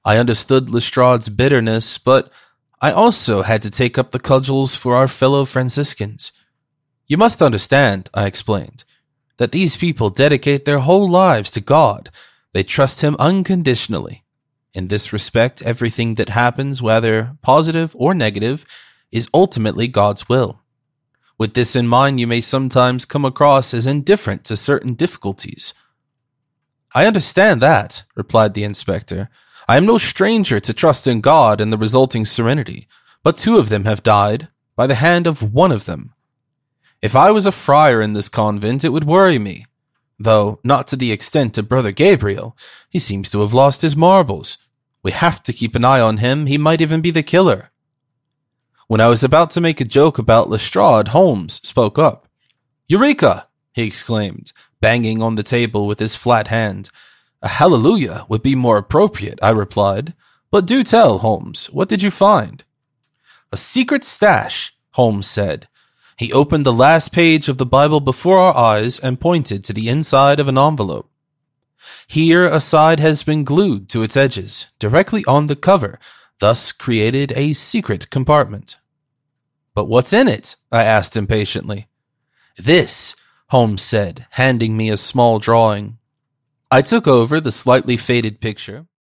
I understood Lestrade's bitterness, but I also had to take up the cudgels for our fellow Franciscans. You must understand, I explained, that these people dedicate their whole lives to God. They trust Him unconditionally. In this respect, everything that happens, whether positive or negative, is ultimately God's will. With this in mind, you may sometimes come across as indifferent to certain difficulties. I understand that, replied the inspector. I am no stranger to trust in God and the resulting serenity, but 2 of them have died by the hand of one of them. If I was a friar in this convent, it would worry me, though not to the extent of Brother Gabriel. He seems to have lost his marbles. We have to keep an eye on him. He might even be the killer. When I was about to make a joke about Lestrade, Holmes spoke up. Eureka! He exclaimed, banging on the table with his flat hand. A hallelujah would be more appropriate, I replied. But do tell, Holmes, what did you find? A secret stash, Holmes said. He opened the last page of the Bible before our eyes and pointed to the inside of an envelope. Here a side has been glued to its edges, directly on the cover, thus created a secret compartment. But what's in it? I asked impatiently. This, Holmes said, handing me a small drawing. I took over the slightly faded picture